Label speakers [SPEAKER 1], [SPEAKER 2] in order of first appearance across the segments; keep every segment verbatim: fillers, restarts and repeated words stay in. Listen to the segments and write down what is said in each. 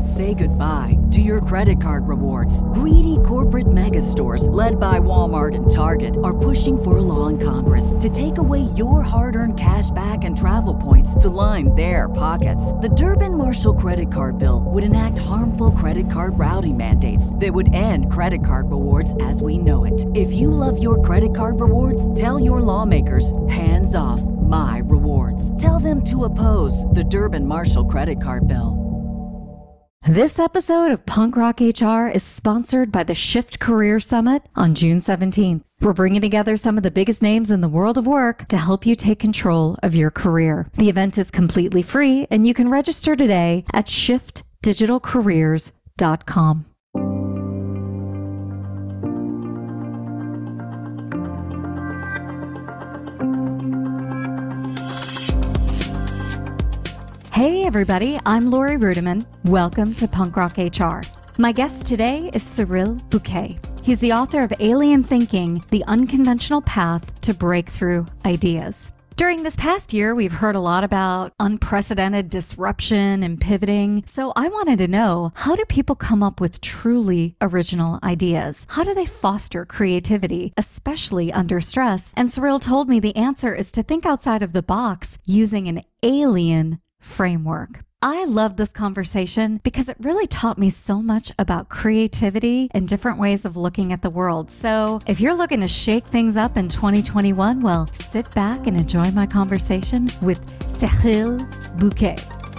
[SPEAKER 1] Say goodbye to your credit card rewards. Greedy corporate mega stores, led by Walmart and Target, are pushing for a law in Congress to take away your hard-earned cash back and travel points to line their pockets. The Durbin-Marshall credit card bill would enact harmful credit card routing mandates that would end credit card rewards as we know it. If you love your credit card rewards, tell your lawmakers, hands off my rewards. Tell them to oppose the Durbin-Marshall credit card bill.
[SPEAKER 2] This episode of Punk Rock H R is sponsored by the Shift Career Summit on June seventeenth. We're bringing together some of the biggest names in the world of work to help you take control of your career. The event is completely free, and you can register today at shift digital careers dot com. Hey everybody, I'm Lori Rudiman. Welcome to Punk Rock H R. My guest today is Cyril Bouquet. He's the author of Alien Thinking, The Unconventional Path to Breakthrough Ideas. During this past year, we've heard a lot about unprecedented disruption and pivoting. So I wanted to know, how do people come up with truly original ideas? How do they foster creativity, especially under stress? And Cyril told me the answer is to think outside of the box using an alien framework. I love this conversation because it really taught me so much about creativity and different ways of looking at the world. So if you're looking to shake things up in twenty twenty-one, well, sit back and enjoy my conversation with Cyril Bouquet.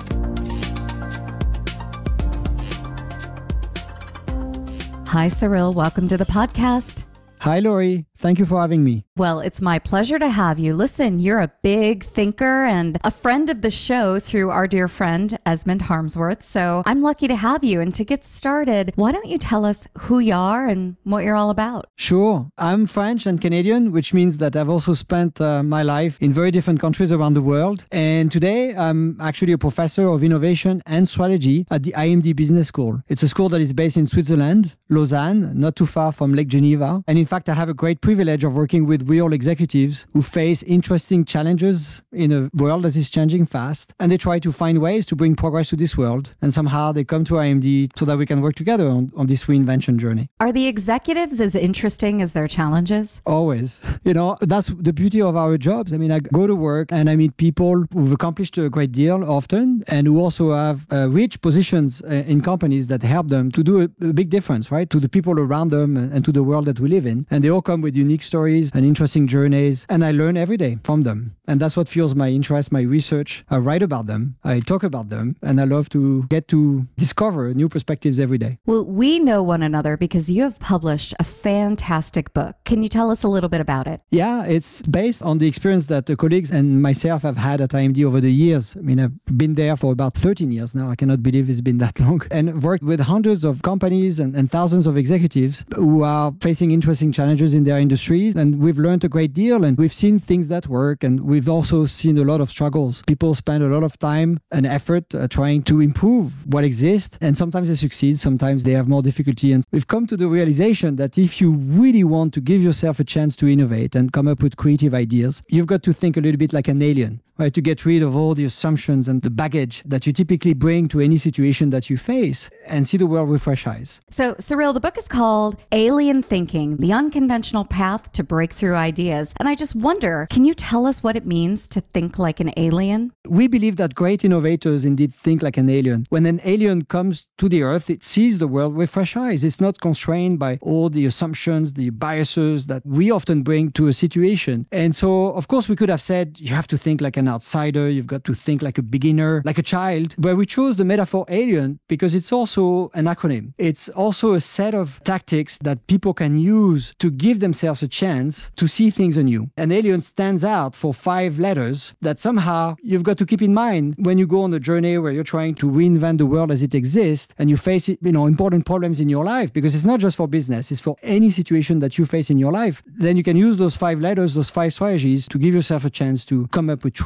[SPEAKER 2] Hi, Cyril. Welcome to the podcast.
[SPEAKER 3] Hi, Lori. Thank you for having me.
[SPEAKER 2] Well, it's my pleasure to have you. Listen, you're a big thinker and a friend of the show through our dear friend, Esmond Harmsworth. So I'm lucky to have you. And to get started, why don't you tell us who you are and what you're all about?
[SPEAKER 3] Sure. I'm French and Canadian, which means that I've also spent uh, my life in very different countries around the world. And today, I'm actually a professor of innovation and strategy at the I M D Business School. It's a school that is based in Switzerland, Lausanne, not too far from Lake Geneva. And in fact, I have a great privilege of working with real executives who face interesting challenges in a world that is changing fast, and they try to find ways to bring progress to this world, and somehow they come to I M D so that we can work together on, on this reinvention journey.
[SPEAKER 2] Are the executives as interesting as their challenges?
[SPEAKER 3] Always. You know, that's the beauty of our jobs. I mean, I go to work and I meet people who've accomplished a great deal often, and who also have uh, rich positions uh, in companies that help them to do a, a big difference, right, to the people around them and, and to the world that we live in. And they all come with unique stories and interesting journeys, and I learn every day from them. And that's what fuels my interest, my research. I write about them, I talk about them, and I love to get to discover new perspectives every day.
[SPEAKER 2] Well, we know one another because you have published a fantastic book. Can you tell us a little bit about it?
[SPEAKER 3] Yeah, it's based on the experience that the colleagues and myself have had at I M D over the years. I mean, I've been there for about thirteen years now. I cannot believe it's been that long. And worked with hundreds of companies and, and thousands of executives who are facing interesting challenges in their industries. And we've learned a great deal, and we've seen things that work, and we've also seen a lot of struggles. People spend a lot of time and effort uh, trying to improve what exists, and sometimes they succeed, sometimes they have more difficulty. And we've come to the realization that if you really want to give yourself a chance to innovate and come up with creative ideas, you've got to think a little bit like an alien, right? To get rid of all the assumptions and the baggage that you typically bring to any situation that you face, and see the world with fresh eyes.
[SPEAKER 2] So, Cyril, the book is called Alien Thinking, The Unconventional Path to Breakthrough Ideas. And I just wonder, can you tell us what it means to think like an alien?
[SPEAKER 3] We believe that great innovators indeed think like an alien. When an alien comes to the earth, it sees the world with fresh eyes. It's not constrained by all the assumptions, the biases that we often bring to a situation. And so, of course, we could have said, you have to think like an outsider, you've got to think like a beginner, like a child. But we chose the metaphor alien because it's also an acronym. It's also a set of tactics that people can use to give themselves a chance to see things anew. An alien stands out for five letters that somehow you've got to keep in mind when you go on a journey where you're trying to reinvent the world as it exists, and you face, you know, important problems in your life, because it's not just for business, it's for any situation that you face in your life. Then you can use those five letters, those five strategies, to give yourself a chance to come up with truly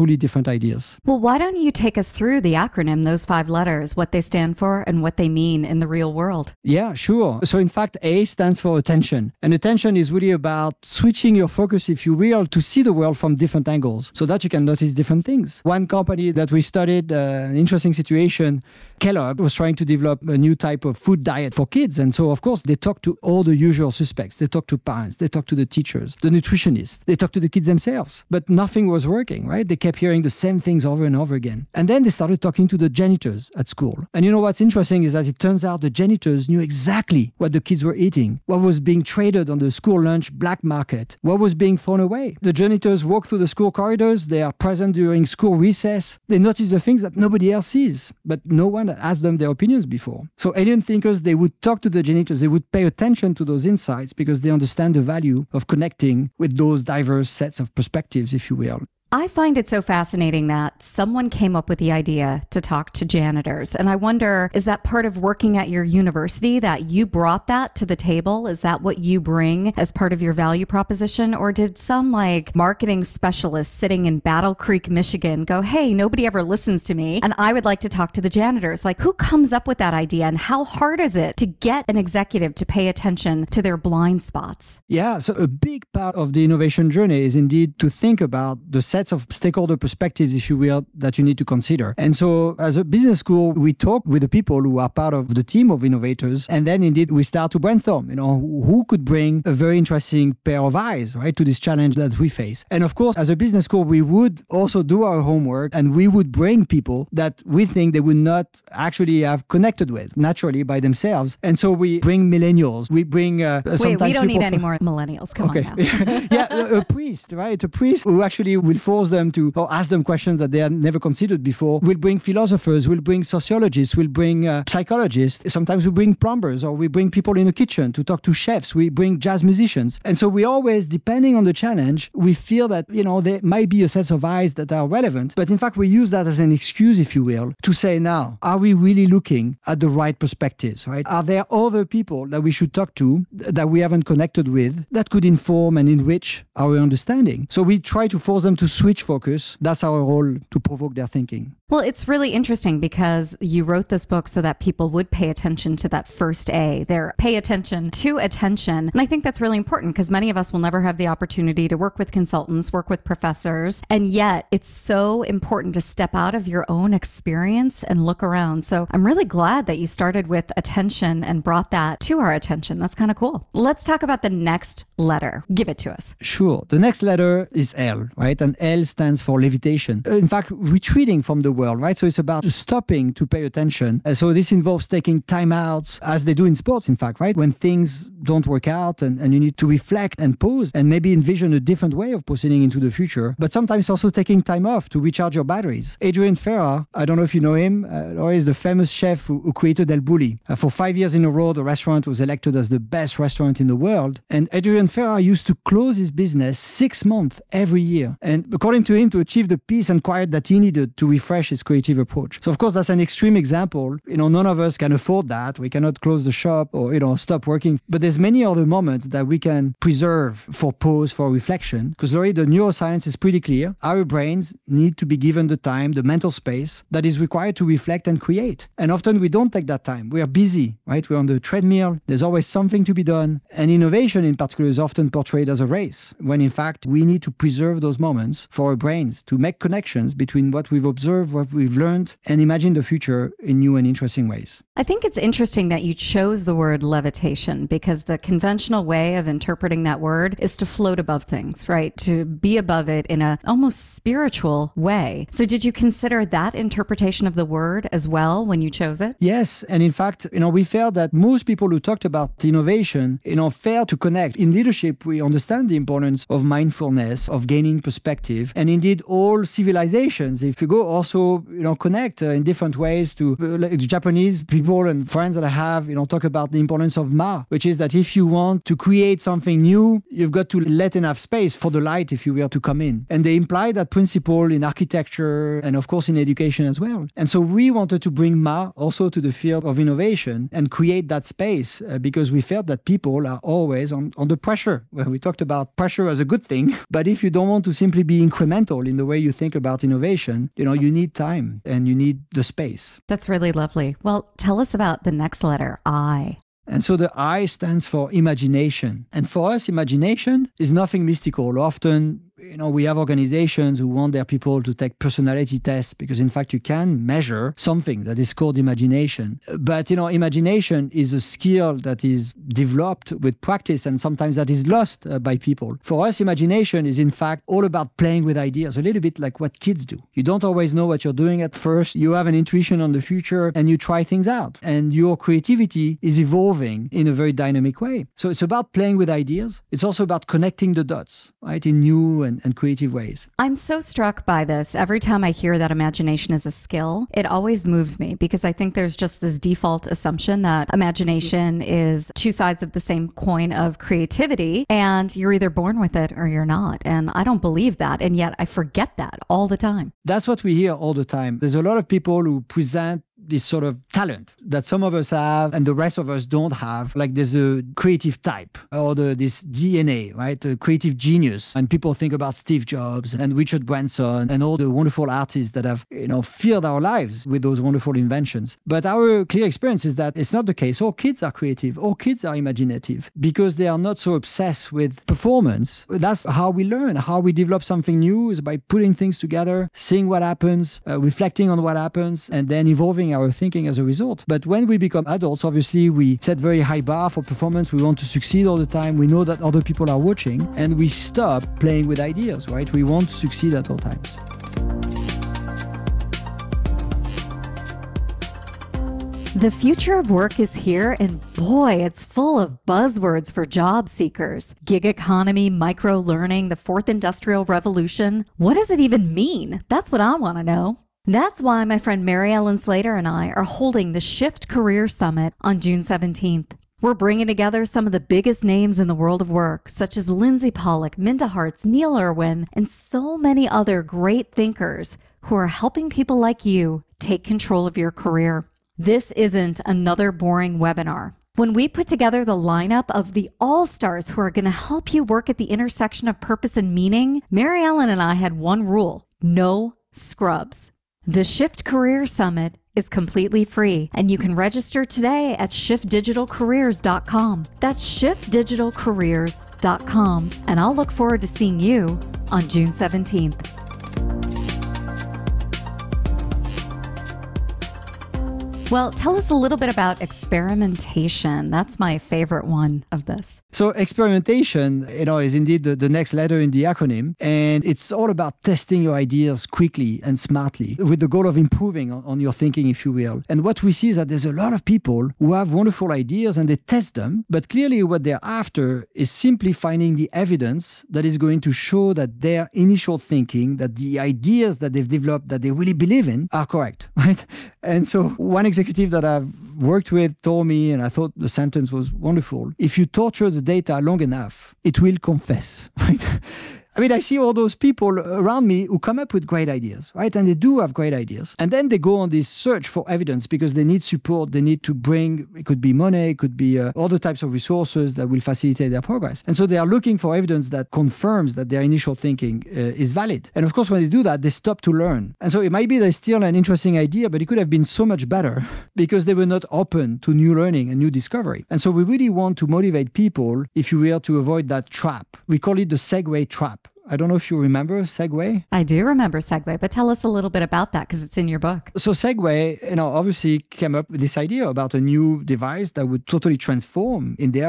[SPEAKER 3] fully different ideas.
[SPEAKER 2] Well, why don't you take us through the acronym, those five letters, what they stand for and what they mean in the real world?
[SPEAKER 3] Yeah, sure. So in fact, A stands for attention. And attention is really about switching your focus, if you will, to see the world from different angles so that you can notice different things. One company that we studied, uh, an interesting situation, Kellogg was trying to develop a new type of food diet for kids. And so, of course, they talked to all the usual suspects. They talked to parents, they talked to the teachers, the nutritionists, they talked to the kids themselves. But nothing was working, right? They kept hearing the same things over and over again. And then they started talking to the janitors at school. And you know what's interesting is that it turns out the janitors knew exactly what the kids were eating, what was being traded on the school lunch black market, what was being thrown away. The janitors walk through the school corridors, they are present during school recess, they notice the things that nobody else sees, but no one had asked them their opinions before. So alien thinkers, they would talk to the janitors, they would pay attention to those insights because they understand the value of connecting with those diverse sets of perspectives, if you will.
[SPEAKER 2] I find it so fascinating that someone came up with the idea to talk to janitors. And I wonder, is that part of working at your university that you brought that to the table? Is that what you bring as part of your value proposition? Or did some like marketing specialist sitting in Battle Creek, Michigan go, hey, nobody ever listens to me and I would like to talk to the janitors? Like, who comes up with that idea and how hard is it to get an executive to pay attention to their blind spots?
[SPEAKER 3] Yeah, so a big part of the innovation journey is indeed to think about the sets of stakeholder perspectives, if you will, that you need to consider. And so as a business school, we talk with the people who are part of the team of innovators. And then indeed, we start to brainstorm, you know, who could bring a very interesting pair of eyes, right, to this challenge that we face. And of course, as a business school, we would also do our homework and we would bring people that we think they would not actually have connected with naturally by themselves. And so we bring millennials, we bring uh,
[SPEAKER 2] Wait,
[SPEAKER 3] sometimes
[SPEAKER 2] we don't need
[SPEAKER 3] people
[SPEAKER 2] any more millennials. Come
[SPEAKER 3] okay.
[SPEAKER 2] on now.
[SPEAKER 3] Yeah, a, a priest, right? A priest who actually will force them to or ask them questions that they had never considered before. We'll bring philosophers, we'll bring sociologists, we'll bring uh, psychologists. Sometimes we bring plumbers or we bring people in the kitchen to talk to chefs. We bring jazz musicians. And so we always, depending on the challenge, we feel that, you know, there might be a set of eyes that are relevant. But in fact, we use that as an excuse, if you will, to say now, are we really looking at the right perspectives, right? Are there other people that we should talk to that we haven't connected with that could inform and enrich our understanding? So we try to force them to switch focus. That's our role, to provoke their thinking.
[SPEAKER 2] Well, it's really interesting because you wrote this book so that people would pay attention to that first A, their pay attention to attention. And I think that's really important because many of us will never have the opportunity to work with consultants, work with professors. And yet it's so important to step out of your own experience and look around. So I'm really glad that you started with attention and brought that to our attention. That's kind of cool. Let's talk about the next letter. Give it to us.
[SPEAKER 3] Sure. The next letter is L, right? And L stands for levitation. In fact, retreating from the world, right? So it's about stopping to pay attention. Uh, so this involves taking time outs, as they do in sports, in fact, right? When things don't work out and, and you need to reflect and pause and maybe envision a different way of proceeding into the future, but sometimes also taking time off to recharge your batteries. Adrian Ferrer, I don't know if you know him, uh, or is the famous chef who, who created El Bulli. Uh, for five years in a row, the restaurant was elected as the best restaurant in the world. And Adrian Ferrer used to close his business six months every year. And according to him, to achieve the peace and quiet that he needed to refresh his creative approach. So of course, that's an extreme example. You know, none of us can afford that. We cannot close the shop or, you know, stop working. But there's many other moments that we can preserve for pause, for reflection. Because Laurie, the neuroscience is pretty clear. Our brains need to be given the time, the mental space that is required to reflect and create. And often we don't take that time. We are busy, right? We're on the treadmill. There's always something to be done. And innovation in particular is often portrayed as a race, when in fact we need to preserve those moments for our brains to make connections between what we've observed, what we've learned, and imagine the future in new and interesting ways.
[SPEAKER 2] I think it's interesting that you chose the word levitation because the conventional way of interpreting that word is to float above things, right? To be above it in a almost spiritual way. So did you consider that interpretation of the word as well when you chose it?
[SPEAKER 3] Yes. And in fact, you know, we felt that most people who talked about innovation, you know, fail to connect. In leadership, we understand the importance of mindfulness, of gaining perspective. And indeed, all civilizations, if you go also also, you know, connect uh, in different ways to uh, like the Japanese people and friends that I have, you know, talk about the importance of Ma, which is that if you want to create something new, you've got to let enough space for the light, if you will, to come in. And they imply that principle in architecture and, of course, in education as well. And so we wanted to bring Ma also to the field of innovation and create that space uh, because we felt that people are always on, under pressure. Well, we talked about pressure as a good thing, but if you don't want to simply be incremental in the way you think about innovation, you know, you need time and you need the space.
[SPEAKER 2] That's really lovely. Well, tell us about the next letter, I.
[SPEAKER 3] And so the I stands for imagination. And for us, imagination is nothing mystical. Often, you know, we have organizations who want their people to take personality tests because, in fact, you can measure something that is called imagination. But, you know, imagination is a skill that is developed with practice and sometimes that is lost uh, by people. For us, imagination is, in fact, all about playing with ideas, a little bit like what kids do. You don't always know what you're doing at first. You have an intuition on the future and you try things out. And your creativity is evolving in a very dynamic way. So it's about playing with ideas. It's also about connecting the dots, right, in new and And, and creative ways.
[SPEAKER 2] I'm so struck by this. Every time I hear that imagination is a skill, it always moves me because I think there's just this default assumption that imagination is two sides of the same coin of creativity and you're either born with it or you're not. And I don't believe that. And yet I forget that all the time.
[SPEAKER 3] That's what we hear all the time. There's a lot of people who present this sort of talent that some of us have and the rest of us don't have. Like there's a creative type or the, this D N A, right? A creative genius. And people think about Steve Jobs and Richard Branson and all the wonderful artists that have, you know, filled our lives with those wonderful inventions. But our clear experience is that it's not the case. All kids are creative. All kids are imaginative because they are not so obsessed with performance. That's how we learn. How we develop something new is by putting things together, seeing what happens, uh, reflecting on what happens, and then evolving our thinking as a result. But when we become adults, obviously we set very high bar for performance. We want to succeed all the time. We know that other people are watching and we stop playing with ideas, right? We want to succeed at all times.
[SPEAKER 2] The future of work is here, and boy, it's full of buzzwords for job seekers. Gig economy, micro-learning, the fourth industrial revolution. What does it even mean? That's what I want to know. That's why my friend Mary Ellen Slater and I are holding the Shift Career Summit on June seventeenth. We're bringing together some of the biggest names in the world of work, such as Lindsay Pollack, Minda Harts, Neil Irwin, and so many other great thinkers who are helping people like you take control of your career. This isn't another boring webinar. When we put together the lineup of the all-stars who are going to help you work at the intersection of purpose and meaning, Mary Ellen and I had one rule: no scrubs. The Shift Career Summit is completely free, and you can register today at shift digital careers dot com. That's shift digital careers dot com, and I'll look forward to seeing you on June seventeenth. Well, tell us a little bit about experimentation. That's my favorite one of this.
[SPEAKER 3] So experimentation, you know, is indeed the, the next letter in the acronym. And it's all about testing your ideas quickly and smartly with the goal of improving on, on your thinking, if you will. And what we see is that there's a lot of people who have wonderful ideas and they test them. But clearly what they're after is simply finding the evidence that is going to show that their initial thinking, that the ideas that they've developed, that they really believe in, are correct, right? And so one executive that I've worked with told me, and I thought the sentence was wonderful: if you torture the data long enough, it will confess, right? I mean, I see all those people around me who come up with great ideas, right? And they do have great ideas. And then they go on this search for evidence because they need support. They need to bring, it could be money, it could be uh, other types of resources that will facilitate their progress. And so they are looking for evidence that confirms that their initial thinking uh, is valid. And of course, when they do that, they stop to learn. And so it might be there's still an interesting idea, but it could have been so much better because they were not open to new learning and new discovery. And so we really want to motivate people, if you will, to avoid that trap. We call it the segue trap. I don't know if you remember Segway.
[SPEAKER 2] I do remember Segway, but tell us a little bit about that because it's in your book.
[SPEAKER 3] So Segway, you know, obviously came up with this idea about a new device that would totally transform, in their view,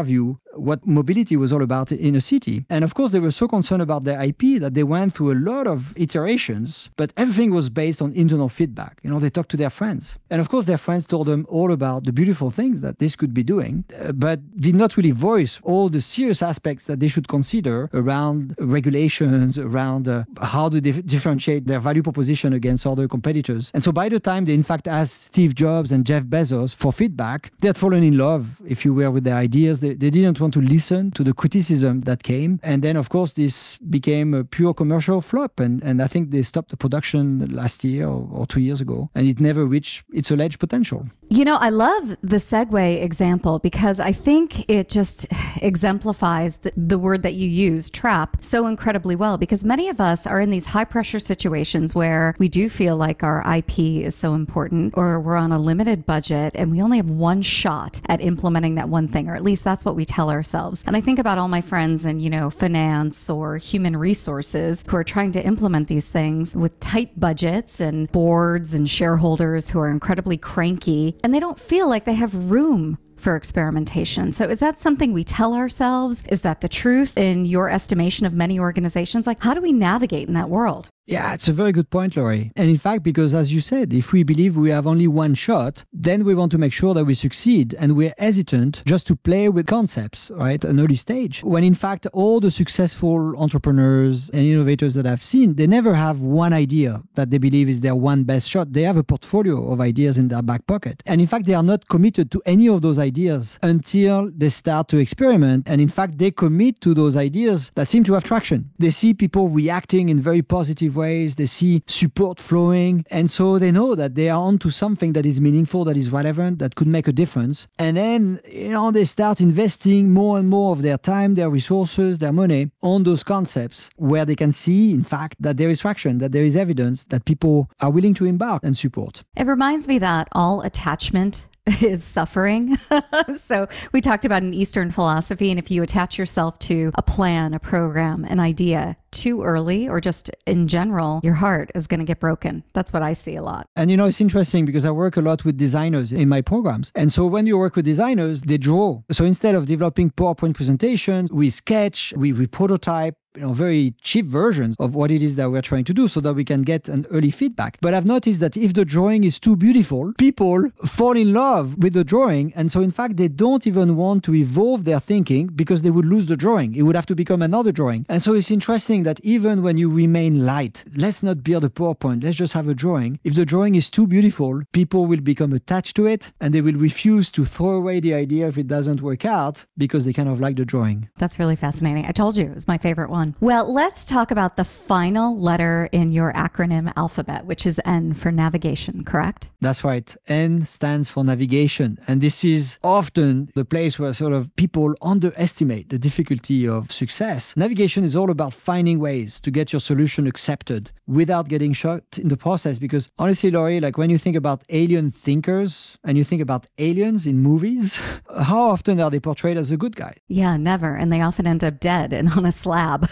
[SPEAKER 3] what mobility was all about in a city. And of course, they were so concerned about their I P that they went through a lot of iterations, but everything was based on internal feedback. You know, they talked to their friends. And of course, their friends told them all about the beautiful things that this could be doing, uh, but did not really voice all the serious aspects that they should consider around regulations, around uh, how to dif- differentiate their value proposition against other competitors. And so by the time they in fact asked Steve Jobs and Jeff Bezos for feedback, they had fallen in love, if you will, with their ideas. They, they didn't want to listen to the criticism that came. And then, of course, this became a pure commercial flop. And, and I think they stopped the production last year or, or two years ago. And it never reached its alleged potential.
[SPEAKER 2] You know, I love the Segway example because I think it just exemplifies the, the word that you use, trap, so incredibly well. Because many of us are in these high pressure situations where we do feel like our I P is so important, or we're on a limited budget and we only have one shot at implementing that one thing, or at least that's what we tell ourselves. And I think about all my friends in, you know, finance or human resources who are trying to implement these things with tight budgets and boards and shareholders who are incredibly cranky, and they don't feel like they have room for experimentation. So is that something we tell ourselves? Is that the truth in your estimation of many organizations? Like, how do we navigate in that world?
[SPEAKER 3] Yeah, it's a very good point, Laurie. And in fact, because as you said, if we believe we have only one shot, then we want to make sure that we succeed. And we're hesitant just to play with concepts, right, at an early stage. When in fact, all the successful entrepreneurs and innovators that I've seen, they never have one idea that they believe is their one best shot. They have a portfolio of ideas in their back pocket. And in fact, they are not committed to any of those ideas until they start to experiment. And in fact, they commit to those ideas that seem to have traction. They see people reacting in very positive ways. They see support flowing. And so they know that they are onto something that is meaningful, that is relevant, that could make a difference. And then, you know, they start investing more and more of their time, their resources, their money on those concepts where they can see, in fact, that there is traction, that there is evidence that people are willing to embark and support.
[SPEAKER 2] It reminds me that all attachment is suffering. So we talked about an Eastern philosophy, and if you attach yourself to a plan, a program, an idea too early, or just in general, your heart is going to get broken. That's what I see a lot.
[SPEAKER 3] And you know, it's interesting because I work a lot with designers in my programs. And so when you work with designers, they draw. So instead of developing PowerPoint presentations, we sketch, we, we prototype, you know, very cheap versions of what it is that we're trying to do so that we can get an early feedback. But I've noticed that if the drawing is too beautiful, people fall in love with the drawing. And so in fact, they don't even want to evolve their thinking because they would lose the drawing. It would have to become another drawing. And so it's interesting that even when you remain light, let's not build a PowerPoint, let's just have a drawing. If the drawing is too beautiful, people will become attached to it and they will refuse to throw away the idea if it doesn't work out because they kind of like the drawing.
[SPEAKER 2] That's really fascinating. I told you it was my favorite one. Well, let's talk about the final letter in your acronym alphabet, which is N for navigation, correct?
[SPEAKER 3] That's right. N stands for navigation. And this is often the place where sort of people underestimate the difficulty of success. Navigation is all about finding ways to get your solution accepted without getting shot in the process. Because honestly, Laurie, like when you think about alien thinkers and you think about aliens in movies, how often are they portrayed as a good guy?
[SPEAKER 2] Yeah, never. And they often end up dead and on a slab.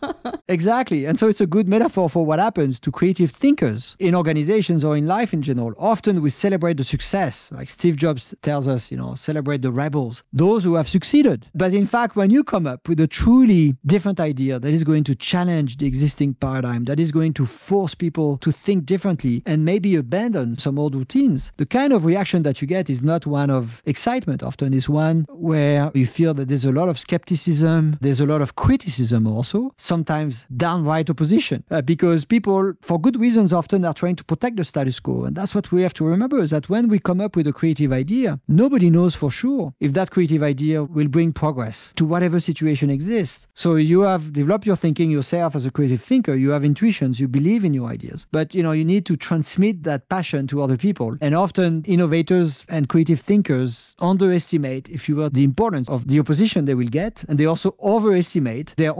[SPEAKER 3] Exactly. And so it's a good metaphor for what happens to creative thinkers in organizations or in life in general. Often we celebrate the success. Like Steve Jobs tells us, you know, celebrate the rebels, those who have succeeded. But in fact, when you come up with a truly different idea that is going to challenge the existing paradigm, that is going to force people to think differently and maybe abandon some old routines, the kind of reaction that you get is not one of excitement. Often it's one where you feel that there's a lot of skepticism, there's a lot of criticism also, sometimes downright opposition, uh, because people, for good reasons, often are trying to protect the status quo. And that's what we have to remember, is that when we come up with a creative idea, nobody knows for sure if that creative idea will bring progress to whatever situation exists. So you have developed your thinking yourself as a creative thinker, you have intuitions, you believe in your ideas, but you know, you need to transmit that passion to other people. And often innovators and creative thinkers underestimate, if you will, the importance of the opposition they will get, and they also overestimate their own capacity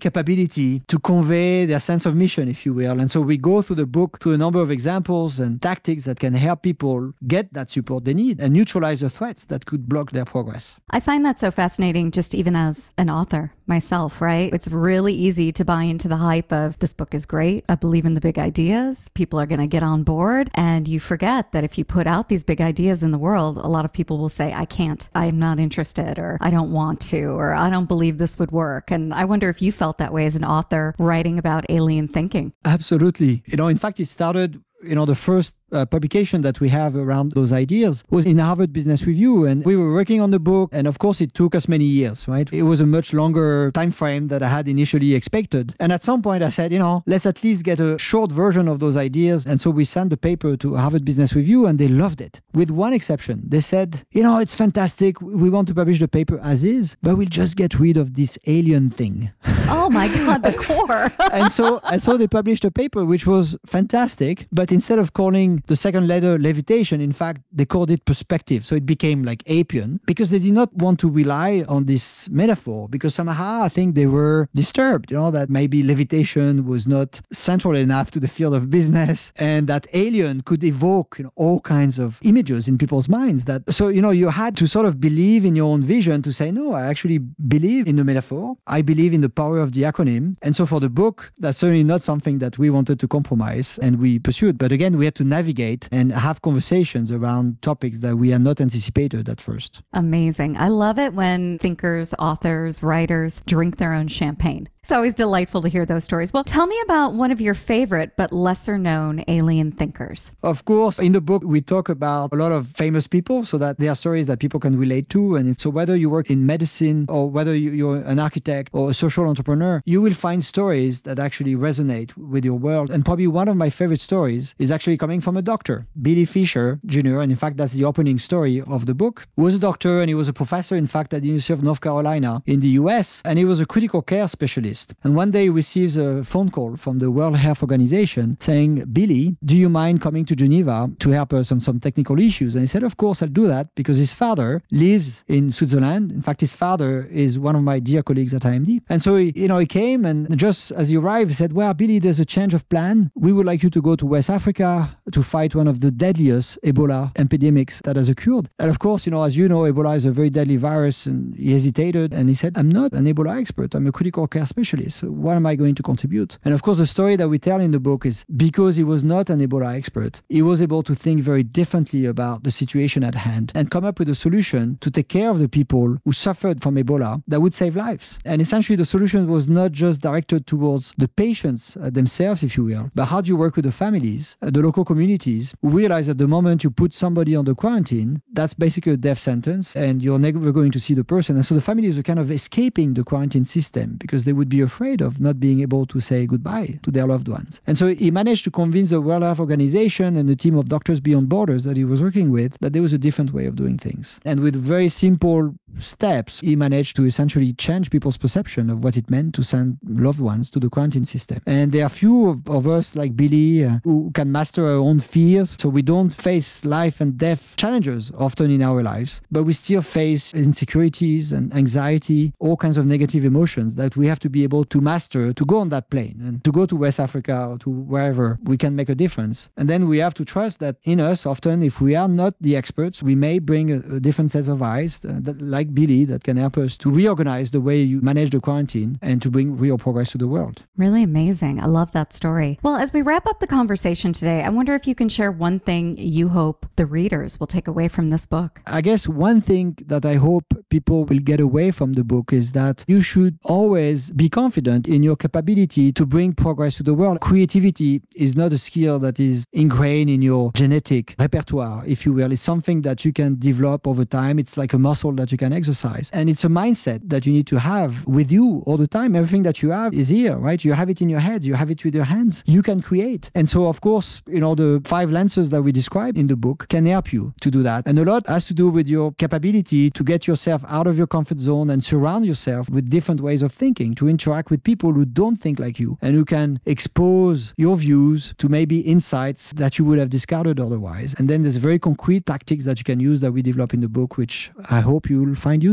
[SPEAKER 3] capability to convey their sense of mission, if you will. And so we go through the book to a number of examples and tactics that can help people get that support they need and neutralize the threats that could block their progress.
[SPEAKER 2] I find that so fascinating, just even as an author myself, right? It's really easy to buy into the hype of this book is great. I believe in the big ideas. People are going to get on board. And you forget that if you put out these big ideas in the world, a lot of people will say, I can't, I'm not interested, or I don't want to, or I don't believe this would work. And I wonder if you felt that way as an author writing about alien thinking.
[SPEAKER 3] Absolutely. You know, in fact, it started, you know, the first Uh, publication that we have around those ideas was in Harvard Business Review, and we were working on the book, and of course it took us many years, right? It was a much longer time frame that I had initially expected, and at some point I said, you know, let's at least get a short version of those ideas. And so we sent the paper to Harvard Business Review, and they loved it, with one exception. They said, you know, it's fantastic, we want to publish the paper as is, but we'll just get rid of this alien thing.
[SPEAKER 2] Oh my God, the core.
[SPEAKER 3] and so and so they published a paper which was fantastic, but instead of calling the second letter levitation, in fact, they called it perspective. So it became like apian, because they did not want to rely on this metaphor, because somehow I think they were disturbed, you know, that maybe levitation was not central enough to the field of business, and that alien could evoke, you know, all kinds of images in people's minds. That So, you know, you had to sort of believe in your own vision to say, no, I actually believe in the metaphor. I believe in the power of the acronym. And so for the book, that's certainly not something that we wanted to compromise, and we pursued. But again, we had to navigate and have conversations around topics that we had not anticipated at first.
[SPEAKER 2] Amazing. I love it when thinkers, authors, writers drink their own champagne. It's always delightful to hear those stories. Well, tell me about one of your favorite but lesser known alien thinkers.
[SPEAKER 3] Of course, in the book, we talk about a lot of famous people, so that they are stories that people can relate to. And so whether you work in medicine or whether you're an architect or a social entrepreneur, you will find stories that actually resonate with your world. And probably one of my favorite stories is actually coming from a doctor, Billy Fisher Junior And in fact, that's the opening story of the book. He was a doctor, and he was a professor, in fact, at the University of North Carolina in the U S. And he was a critical care specialist. And one day he receives a phone call from the World Health Organization saying, Billy, do you mind coming to Geneva to help us on some technical issues? And he said, of course, I'll do that, because his father lives in Switzerland. In fact, his father is one of my dear colleagues at I M D. And so, he, you know, he came, and just as he arrived, he said, well, Billy, there's a change of plan. We would like you to go to West Africa to fight one of the deadliest Ebola epidemics that has occurred. And of course, you know, as you know, Ebola is a very deadly virus. And he hesitated, and he said, I'm not an Ebola expert. I'm a critical care specialist. So what am I going to contribute? And of course, the story that we tell in the book is because he was not an Ebola expert, he was able to think very differently about the situation at hand and come up with a solution to take care of the people who suffered from Ebola that would save lives. And essentially, the solution was not just directed towards the patients uh, themselves, if you will, but how do you work with the families, uh, the local communities, who realize that the moment you put somebody under quarantine, that's basically a death sentence, and you're never going to see the person. And so the families are kind of escaping the quarantine system because they would be afraid of not being able to say goodbye to their loved ones. And so he managed to convince the World Health Organization and the team of Doctors Beyond Borders that he was working with that there was a different way of doing things. And with very simple steps, he managed to essentially change people's perception of what it meant to send loved ones to the quarantine system. And there are few of, of us like Billy uh, who can master our own fears. So we don't face life and death challenges often in our lives, but we still face insecurities and anxiety, all kinds of negative emotions that we have to be able to master to go on that plane and to go to West Africa or to wherever we can make a difference. And then we have to trust that in us, often, if we are not the experts, we may bring a, a different set of eyes uh, that, like Billy, that can help us to reorganize the way you manage the quarantine and to bring real progress to the world.
[SPEAKER 2] Really amazing. I love that story. Well, as we wrap up the conversation today, I wonder if you can share one thing you hope the readers will take away from this book.
[SPEAKER 3] I guess one thing that I hope people will get away from the book is that you should always be confident in your capability to bring progress to the world. Creativity is not a skill that is ingrained in your genetic repertoire, if you will. It's something that you can develop over time. It's like a muscle that you can exercise. And it's a mindset that you need to have with you all the time. Everything that you have is here, right? You have it in your head. You have it with your hands. You can create. And so, of course, you know, the five lenses that we describe in the book can help you to do that. And a lot has to do with your capability to get yourself out of your comfort zone and surround yourself with different ways of thinking, to interact with people who don't think like you and who can expose your views to maybe insights that you would have discarded otherwise. And then there's very concrete tactics that you can use that we develop in the book, which I hope you'll find useful.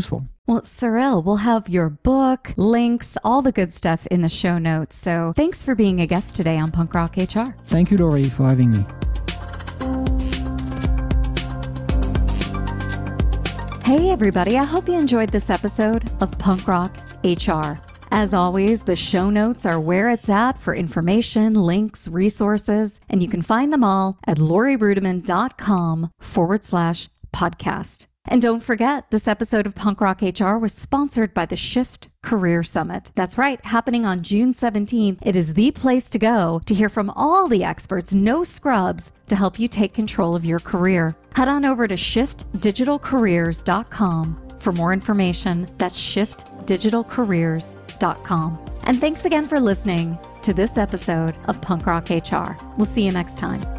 [SPEAKER 2] Well, Cyril, we'll have your book, links, all the good stuff in the show notes. So thanks for being a guest today on Punk Rock H R.
[SPEAKER 3] Thank you, Lori, for having me.
[SPEAKER 2] Hey, everybody. I hope you enjoyed this episode of Punk Rock H R. As always, the show notes are where it's at for information, links, resources, and you can find them all at lorirudiman.com forward slash podcast. And don't forget, this episode of Punk Rock H R was sponsored by the Shift Career Summit. That's right, happening on June seventeenth. It is the place to go to hear from all the experts, no scrubs, to help you take control of your career. Head on over to shift digital careers dot com for more information. That's shift digital careers dot com. And thanks again for listening to this episode of Punk Rock H R. We'll see you next time.